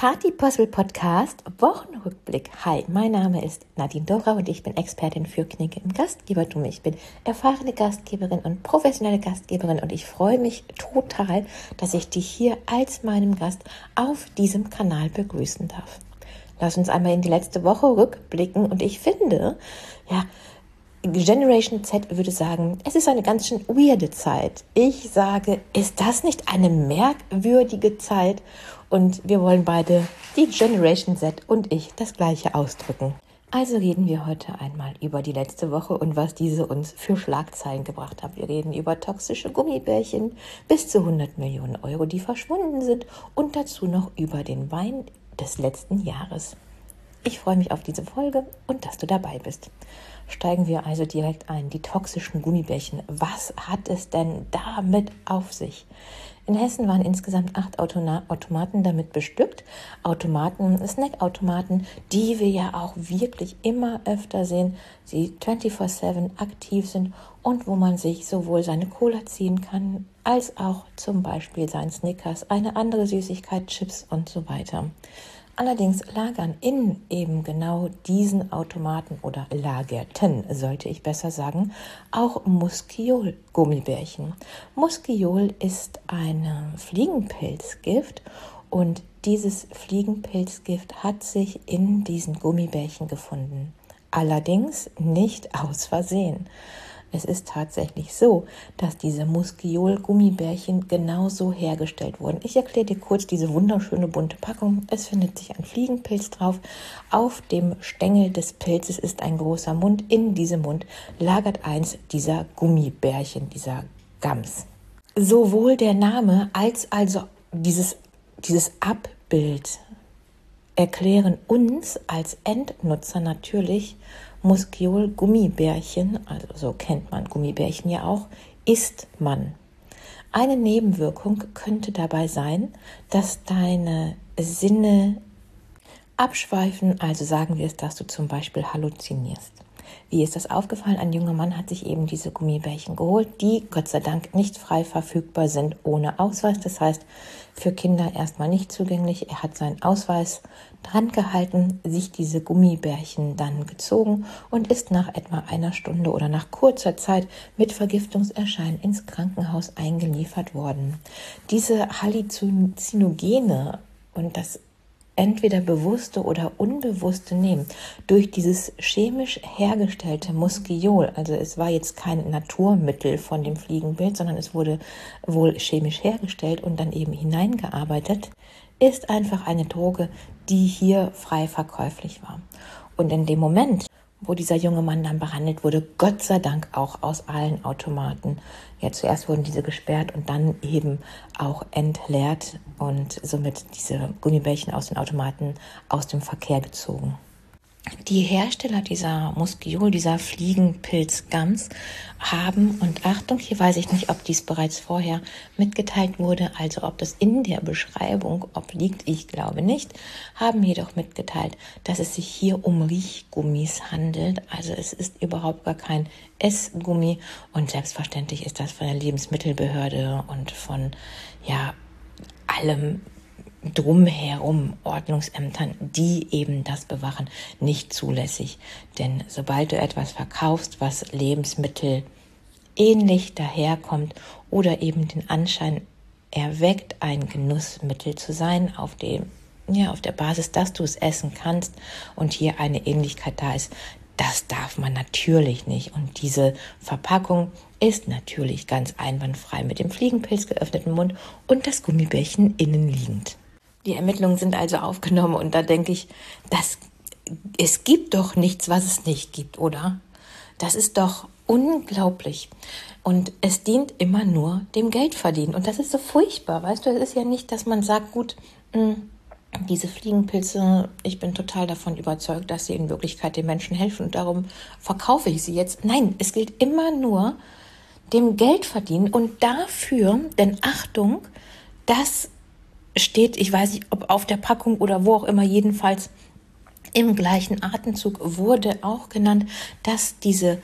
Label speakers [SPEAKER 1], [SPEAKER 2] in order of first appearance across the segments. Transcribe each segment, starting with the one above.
[SPEAKER 1] Party Possible Podcast Wochenrückblick. Hi, mein Name ist Nadine Dora und ich bin Expertin für Knicke im Gastgebertum. Ich bin erfahrene Gastgeberin und professionelle Gastgeberin und ich freue mich total, dass ich dich hier als meinem Gast auf diesem Kanal begrüßen darf. Lass uns einmal in die letzte Woche rückblicken und ich finde, Generation Z würde sagen, es ist eine ganz schön weirde Zeit. Ich sage, ist das nicht eine merkwürdige Zeit? Und wir wollen beide, die Generation Z und ich, das Gleiche ausdrücken. Also reden wir heute einmal über die letzte Woche und was diese uns für Schlagzeilen gebracht hat. Wir reden über toxische Gummibärchen bis zu 100 Millionen Euro, die verschwunden sind und dazu noch über den Wein des letzten Jahres. Ich freue mich auf diese Folge und dass du dabei bist. Steigen wir also direkt ein. Die toxischen Gummibärchen. Was hat es denn damit auf sich? In Hessen waren insgesamt 8 Automaten damit bestückt. Snackautomaten, die wir ja auch wirklich immer öfter sehen, die 24/7 aktiv sind und wo man sich sowohl seine Cola ziehen kann, als auch zum Beispiel sein Snickers, eine andere Süßigkeit, Chips und so weiter. Allerdings lagern in eben genau diesen Automaten oder lagerten, sollte ich besser sagen, auch Muskiol-Gummibärchen. Muskiol ist ein Fliegenpilzgift und dieses Fliegenpilzgift hat sich in diesen Gummibärchen gefunden. Allerdings nicht aus Versehen. Es ist tatsächlich so, dass diese Muskiol-Gummibärchen genauso hergestellt wurden. Ich erkläre dir kurz diese wunderschöne bunte Packung. Es findet sich ein Fliegenpilz drauf. Auf dem Stängel des Pilzes ist ein großer Mund. In diesem Mund lagert eins dieser Gummibärchen, dieser Gums. Sowohl der Name als also dieses Abbild erklären uns als Endnutzer natürlich, Muskiol-Gummibärchen, also so kennt man Gummibärchen ja auch, isst man. Eine Nebenwirkung könnte dabei sein, dass deine Sinne abschweifen, also sagen wir es, dass du zum Beispiel halluzinierst. Wie ist das aufgefallen? Ein junger Mann hat sich eben diese Gummibärchen geholt, die Gott sei Dank nicht frei verfügbar sind ohne Ausweis. Das heißt, für Kinder erstmal nicht zugänglich. Er hat seinen Ausweis dran gehalten, sich diese Gummibärchen dann gezogen und ist nach etwa einer Stunde oder nach kurzer Zeit mit Vergiftungserscheinen ins Krankenhaus eingeliefert worden. Diese Halluzinogene und das entweder bewusste oder unbewusste Nehmen durch dieses chemisch hergestellte Muskiol, also es war jetzt kein Naturmittel von dem Fliegenpilz, sondern es wurde wohl chemisch hergestellt und dann eben hineingearbeitet, ist einfach eine Droge, die hier frei verkäuflich war. Und in dem Moment, wo dieser junge Mann dann behandelt wurde, Gott sei Dank auch aus allen Automaten. Ja, zuerst wurden diese gesperrt und dann eben auch entleert und somit diese Gummibärchen aus den Automaten aus dem Verkehr gezogen. Die Hersteller dieser Muskiol, dieser Fliegenpilz-Gums haben, und Achtung, hier weiß ich nicht, ob dies bereits vorher mitgeteilt wurde, also ob das in der Beschreibung obliegt, ich glaube nicht, haben jedoch mitgeteilt, dass es sich hier um Riechgummis handelt. Also es ist überhaupt gar kein Essgummi und selbstverständlich ist das von der Lebensmittelbehörde und von allem drumherum Ordnungsämtern, die eben das bewachen, nicht zulässig. Denn sobald du etwas verkaufst, was Lebensmittel ähnlich daherkommt oder eben den Anschein erweckt, ein Genussmittel zu sein, auf der Basis, dass du es essen kannst und hier eine Ähnlichkeit da ist, das darf man natürlich nicht. Und diese Verpackung ist natürlich ganz einwandfrei mit dem Fliegenpilz geöffneten Mund und das Gummibärchen innen liegend. Die Ermittlungen sind also aufgenommen und da denke ich, es gibt doch nichts, was es nicht gibt, oder? Das ist doch unglaublich. Und es dient immer nur dem Geldverdienen. Und das ist so furchtbar, weißt du? Es ist ja nicht, dass man sagt, gut, diese Fliegenpilze, ich bin total davon überzeugt, dass sie in Wirklichkeit den Menschen helfen und darum verkaufe ich sie jetzt. Nein, es gilt immer nur dem Geldverdienen und dafür, denn Achtung, das steht, ich weiß nicht, ob auf der Packung oder wo auch immer, jedenfalls im gleichen Atemzug wurde auch genannt, dass diese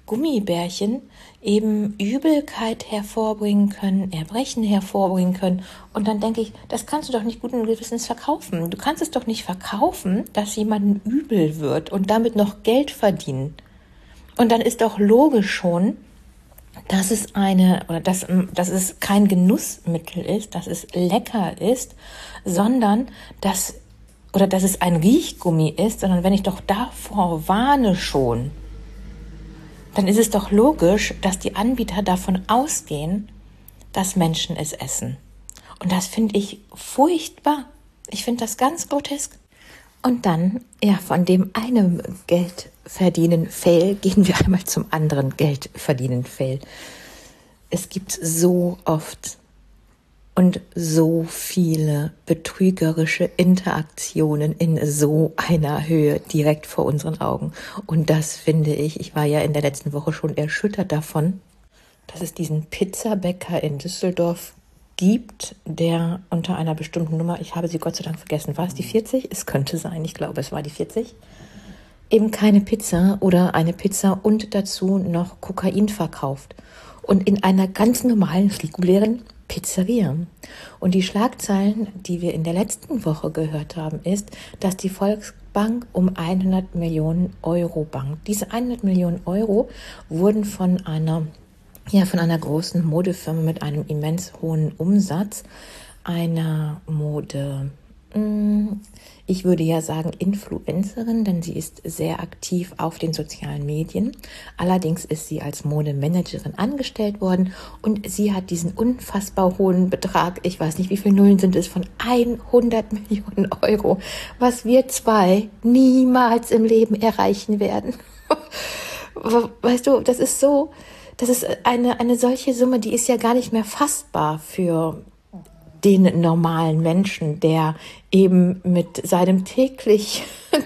[SPEAKER 1] Gummibärchen eben Übelkeit hervorbringen können, Erbrechen hervorbringen können. Und dann denke ich, das kannst du doch nicht guten Gewissens verkaufen. Du kannst es doch nicht verkaufen, dass jemandem übel wird und damit noch Geld verdienen. Und dann ist doch logisch schon, dass es dass es kein Genussmittel ist, dass es lecker ist, sondern dass es ein Riechgummi ist, sondern wenn ich doch davor warne schon, dann ist es doch logisch, dass die Anbieter davon ausgehen, dass Menschen es essen. Und das finde ich furchtbar. Ich finde das ganz grotesk. Und dann, von dem einen Geldverdienen-Fail gehen wir einmal zum anderen Geldverdienen-Fail. Es gibt so oft und so viele betrügerische Interaktionen in so einer Höhe direkt vor unseren Augen. Und das finde ich war ja in der letzten Woche schon erschüttert davon, dass es diesen Pizzabäcker in Düsseldorf gibt, der unter einer bestimmten Nummer, ich habe sie Gott sei Dank vergessen, war es die 40? Es könnte sein, ich glaube, es war die 40, eben keine Pizza oder eine Pizza und dazu noch Kokain verkauft. Und in einer ganz normalen, regulären Pizzeria. Und die Schlagzeilen, die wir in der letzten Woche gehört haben, ist, dass die Volksbank um 100 Millionen Euro bangt. Diese 100 Millionen Euro wurden von einer großen Modefirma mit einem immens hohen Umsatz, einer ich würde ja sagen Influencerin, denn sie ist sehr aktiv auf den sozialen Medien. Allerdings ist sie als Modemanagerin angestellt worden und sie hat diesen unfassbar hohen Betrag, ich weiß nicht, wie viele Nullen sind es, von 100 Millionen Euro, was wir zwei niemals im Leben erreichen werden. Weißt du, das ist eine solche Summe, die ist ja gar nicht mehr fassbar für den normalen Menschen, der eben mit seinem täglichen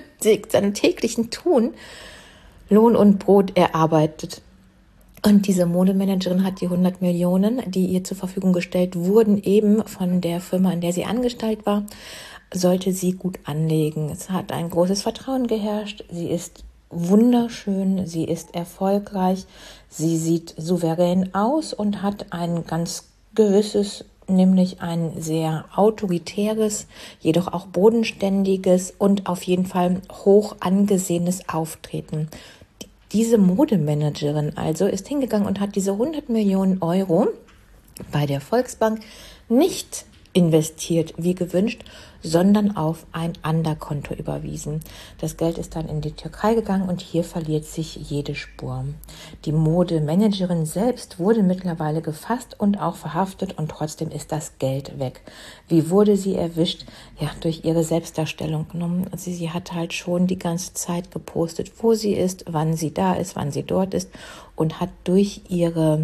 [SPEAKER 1] Tun Lohn und Brot erarbeitet. Und diese Modemanagerin hat die 100 Millionen, die ihr zur Verfügung gestellt wurden, eben von der Firma, in der sie angestellt war, sollte sie gut anlegen. Es hat ein großes Vertrauen geherrscht. Sie ist wunderschön, sie ist erfolgreich, sie sieht souverän aus und hat ein ganz gewisses, nämlich ein sehr autoritäres, jedoch auch bodenständiges und auf jeden Fall hoch angesehenes Auftreten. Diese Modemanagerin also ist hingegangen und hat diese 100 Millionen Euro bei der Volksbank nicht investiert, wie gewünscht, sondern auf ein Anderkonto überwiesen. Das Geld ist dann in die Türkei gegangen und hier verliert sich jede Spur. Die Modemanagerin selbst wurde mittlerweile gefasst und auch verhaftet und trotzdem ist das Geld weg. Wie wurde sie erwischt? Ja, durch ihre Selbstdarstellung genommen. Sie hat halt schon die ganze Zeit gepostet, wo sie ist, wann sie da ist, wann sie dort ist und hat durch ihre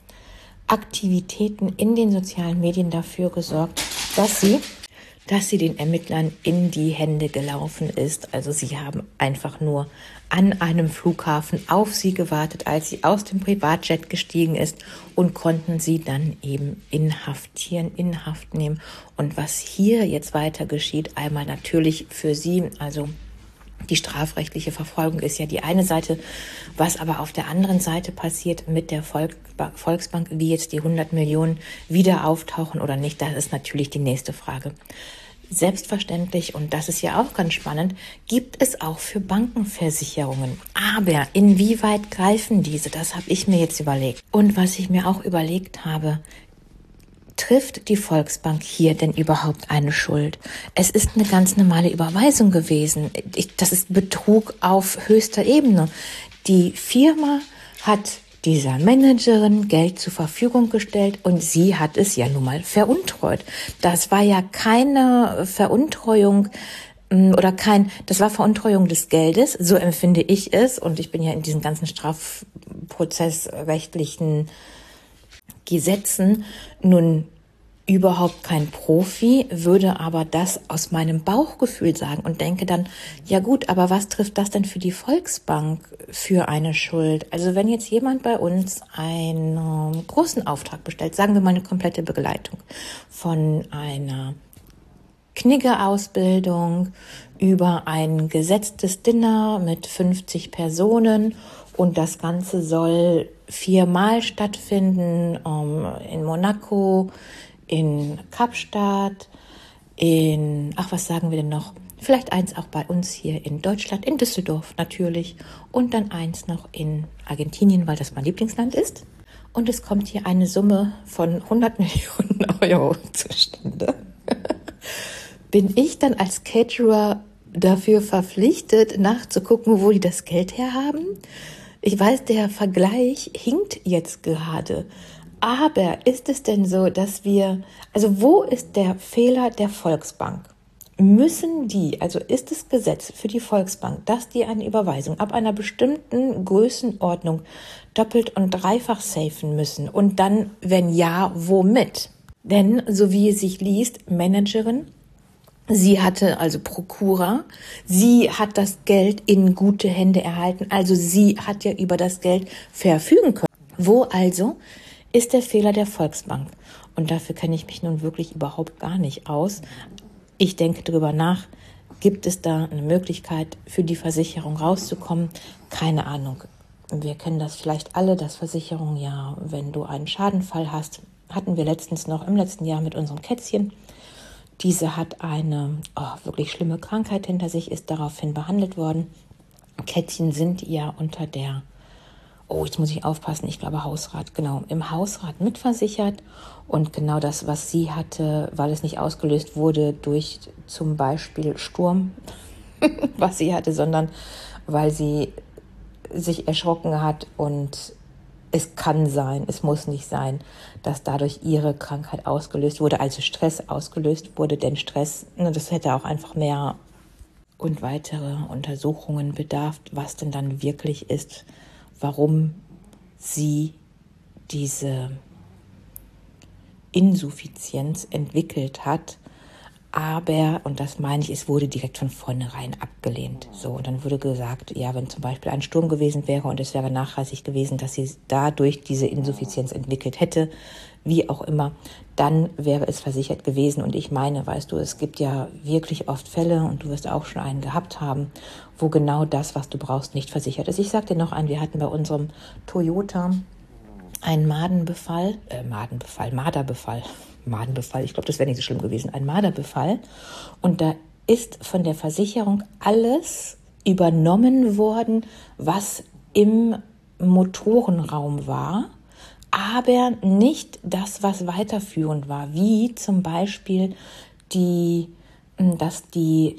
[SPEAKER 1] Aktivitäten in den sozialen Medien dafür gesorgt, dass sie den Ermittlern in die Hände gelaufen ist. Also sie haben einfach nur an einem Flughafen auf sie gewartet, als sie aus dem Privatjet gestiegen ist und konnten sie dann eben in Haft nehmen. Und was hier jetzt weiter geschieht, einmal natürlich für sie, also die strafrechtliche Verfolgung ist ja die eine Seite, was aber auf der anderen Seite passiert mit der Volksbank, wie jetzt die 100 Millionen wieder auftauchen oder nicht, das ist natürlich die nächste Frage. Selbstverständlich, und das ist ja auch ganz spannend, gibt es auch für Banken Versicherungen. Aber inwieweit greifen diese? Das habe ich mir jetzt überlegt. Und was ich mir auch überlegt habe, trifft die Volksbank hier denn überhaupt eine Schuld? Es ist eine ganz normale Überweisung gewesen. Das ist Betrug auf höchster Ebene. Die Firma hat dieser Managerin Geld zur Verfügung gestellt und sie hat es ja nun mal veruntreut. Das war ja keine Veruntreuung das war Veruntreuung des Geldes, so empfinde ich es. Und ich bin ja in diesen ganzen strafprozessrechtlichen Gesetzen nun überhaupt kein Profi, würde aber das aus meinem Bauchgefühl sagen und denke dann, ja gut, aber was trifft das denn für die Volksbank für eine Schuld? Also wenn jetzt jemand bei uns einen großen Auftrag bestellt, sagen wir mal eine komplette Begleitung von einer Knigge-Ausbildung über ein gesetztes Dinner mit 50 Personen Und das Ganze soll 4-mal stattfinden, in Monaco, in Kapstadt, was sagen wir denn noch? Vielleicht eins auch bei uns hier in Deutschland, in Düsseldorf natürlich. Und dann eins noch in Argentinien, weil das mein Lieblingsland ist. Und es kommt hier eine Summe von 100 Millionen Euro zustande. Bin ich dann als Caterer dafür verpflichtet, nachzugucken, wo die das Geld herhaben? Ich weiß, der Vergleich hinkt jetzt gerade. Aber ist es denn so, dass wo ist der Fehler der Volksbank? Ist es Gesetz für die Volksbank, dass die eine Überweisung ab einer bestimmten Größenordnung doppelt und dreifach safen müssen? Und dann, wenn ja, womit? Denn, so wie es sich liest, Managerin, sie hatte also Prokura, sie hat das Geld in gute Hände erhalten, also sie hat ja über das Geld verfügen können. Wo also ist der Fehler der Volksbank? Und dafür kenne ich mich nun wirklich überhaupt gar nicht aus. Ich denke darüber nach, gibt es da eine Möglichkeit für die Versicherung rauszukommen? Keine Ahnung. Wir kennen das vielleicht alle, dass Versicherungen ja, wenn du einen Schadenfall hast, hatten wir letztens noch im letzten Jahr mit unserem Kätzchen. Diese hat eine wirklich schlimme Krankheit hinter sich, ist daraufhin behandelt worden. Kätzchen sind ja unter der, jetzt muss ich aufpassen, ich glaube Hausrat, genau, im Hausrat mitversichert. Und genau das, was sie hatte, weil es nicht ausgelöst wurde durch zum Beispiel Sturm, was sie hatte, sondern weil sie sich erschrocken hat und es kann sein, es muss nicht sein, dass dadurch ihre Krankheit ausgelöst wurde, also Stress ausgelöst wurde, denn Stress, das hätte auch einfach mehr und weitere Untersuchungen bedarf, was denn dann wirklich ist, warum sie diese Insuffizienz entwickelt hat. Aber, und das meine ich, es wurde direkt von vornherein abgelehnt. So, und dann wurde gesagt, ja, wenn zum Beispiel ein Sturm gewesen wäre und es wäre nachweislich gewesen, dass sie dadurch diese Insuffizienz entwickelt hätte, wie auch immer, dann wäre es versichert gewesen. Und ich meine, weißt du, es gibt ja wirklich oft Fälle, und du wirst auch schon einen gehabt haben, wo genau das, was du brauchst, nicht versichert ist. Ich sag dir noch einen, wir hatten bei unserem Toyota einen Marderbefall, ich glaube, das wäre nicht so schlimm gewesen, ein Marderbefall. Und da ist von der Versicherung alles übernommen worden, was im Motorenraum war, aber nicht das, was weiterführend war, wie zum Beispiel wie heißen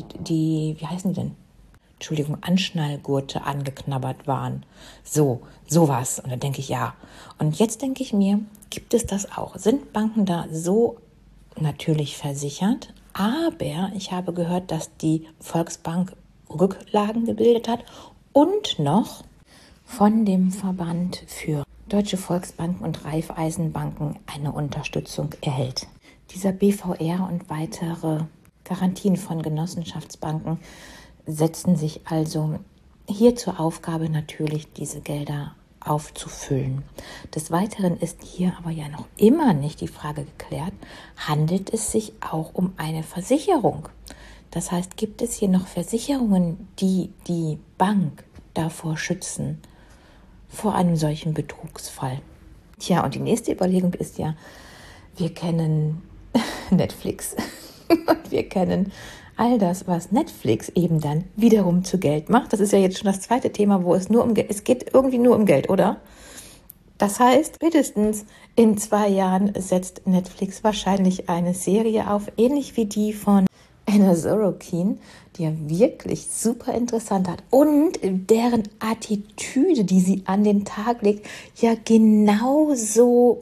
[SPEAKER 1] die denn? Anschnallgurte angeknabbert waren. Sowas. Und dann denke ich, ja. Und jetzt denke ich mir, gibt es das auch? Sind Banken da so natürlich versichert? Aber ich habe gehört, dass die Volksbank Rücklagen gebildet hat und noch von dem Verband für Deutsche Volksbanken und Raiffeisenbanken eine Unterstützung erhält. Dieser BVR und weitere Garantien von Genossenschaftsbanken setzen sich also hier zur Aufgabe natürlich, diese Gelder aufzufüllen. Des Weiteren ist hier aber ja noch immer nicht die Frage geklärt, handelt es sich auch um eine Versicherung? Das heißt, gibt es hier noch Versicherungen, die die Bank davor schützen, vor einem solchen Betrugsfall? Tja, und die nächste Überlegung ist ja, wir kennen Netflix und wir kennen all das, was Netflix eben dann wiederum zu Geld macht. Das ist ja jetzt schon das zweite Thema, wo es geht irgendwie nur um Geld, oder? Das heißt, spätestens in 2 Jahren setzt Netflix wahrscheinlich eine Serie auf, ähnlich wie die von Anna Sorokin, die ja wirklich super interessant hat und deren Attitüde, die sie an den Tag legt, ja genauso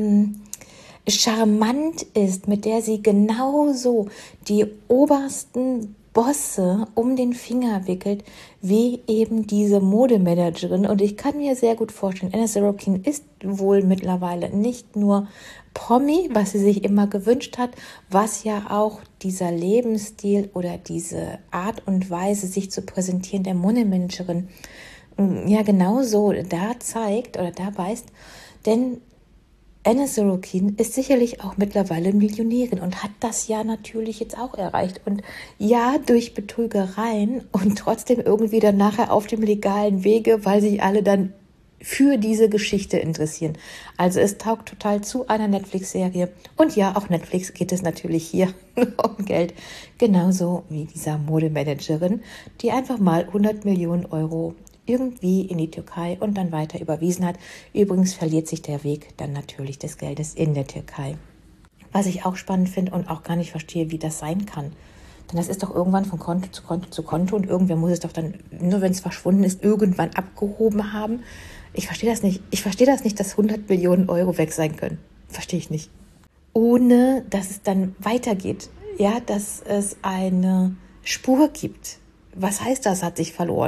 [SPEAKER 1] charmant ist, mit der sie genauso die obersten Bosse um den Finger wickelt, wie eben diese Modemanagerin. Und ich kann mir sehr gut vorstellen, Anna Sorokin ist wohl mittlerweile nicht nur Promi, was sie sich immer gewünscht hat, was ja auch dieser Lebensstil oder diese Art und Weise, sich zu präsentieren, der Modemanagerin ja genauso da zeigt oder da weist. Denn Anna Sorokin ist sicherlich auch mittlerweile Millionärin und hat das ja natürlich jetzt auch erreicht. Und ja, durch Betrügereien und trotzdem irgendwie dann nachher auf dem legalen Wege, weil sich alle dann für diese Geschichte interessieren. Also es taugt total zu einer Netflix-Serie. Und ja, auch Netflix geht es natürlich hier um Geld. Genauso wie dieser Modemanagerin, die einfach mal 100 Millionen Euro irgendwie in die Türkei und dann weiter überwiesen hat. Übrigens verliert sich der Weg dann natürlich des Geldes in der Türkei. Was ich auch spannend finde und auch gar nicht verstehe, wie das sein kann. Denn das ist doch irgendwann von Konto zu Konto zu Konto und irgendwer muss es doch dann, nur wenn es verschwunden ist, irgendwann abgehoben haben. Ich verstehe das nicht. Ich verstehe das nicht, dass 100 Millionen Euro weg sein können. Verstehe ich nicht. Ohne, dass es dann weitergeht. Ja, dass es eine Spur gibt. Was heißt das, hat sich verloren?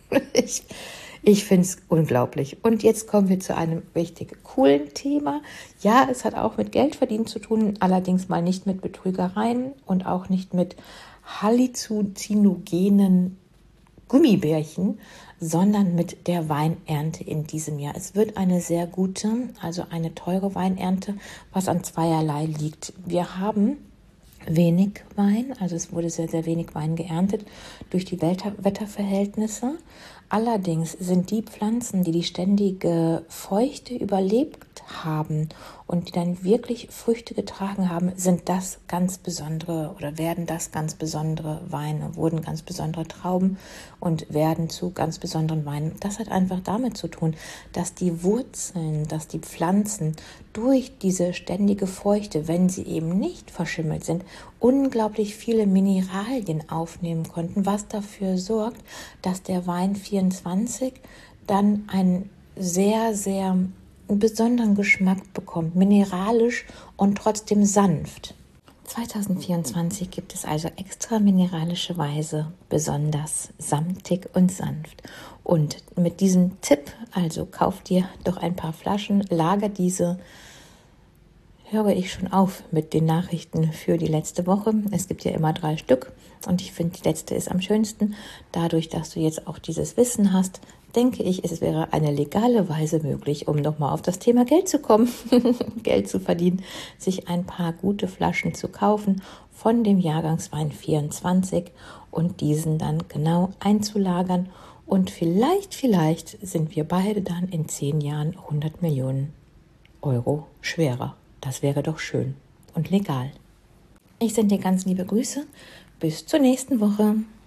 [SPEAKER 1] Ich finde es unglaublich. Und jetzt kommen wir zu einem richtig coolen Thema. Ja, es hat auch mit Geldverdienen zu tun, allerdings mal nicht mit Betrügereien und auch nicht mit halluzinogenen Gummibärchen, sondern mit der Weinernte in diesem Jahr. Es wird eine sehr gute, also eine teure Weinernte, was an zweierlei liegt. Wir haben wenig Wein, also es wurde sehr, sehr wenig Wein geerntet durch die Wetterverhältnisse. Allerdings sind die Pflanzen, die die ständige Feuchte überlebt haben und die dann wirklich Früchte getragen haben, sind das ganz besondere oder werden das ganz besondere Weine, wurden ganz besondere Trauben und werden zu ganz besonderen Weinen. Das hat einfach damit zu tun, dass die Wurzeln, dass die Pflanzen durch diese ständige Feuchte, wenn sie eben nicht verschimmelt sind, unglaublich viele Mineralien aufnehmen konnten, was dafür sorgt, dass der Wein 24 dann einen sehr, sehr besonderen Geschmack bekommt, mineralisch und trotzdem sanft. 2024 gibt es also extra mineralische Weise, besonders samtig und sanft. Und mit diesem Tipp, also kauf dir doch ein paar Flaschen, lager diese, höre ich schon auf mit den Nachrichten für die letzte Woche. Es gibt ja immer 3 Stück und ich finde, die letzte ist am schönsten. Dadurch, dass du jetzt auch dieses Wissen hast, denke ich, es wäre eine legale Weise möglich, um nochmal auf das Thema Geld zu kommen, Geld zu verdienen, sich ein paar gute Flaschen zu kaufen von dem Jahrgangswein 24 und diesen dann genau einzulagern. Und vielleicht sind wir beide dann in 10 Jahren 100 Millionen Euro schwerer. Das wäre doch schön und legal. Ich sende dir ganz liebe Grüße. Bis zur nächsten Woche.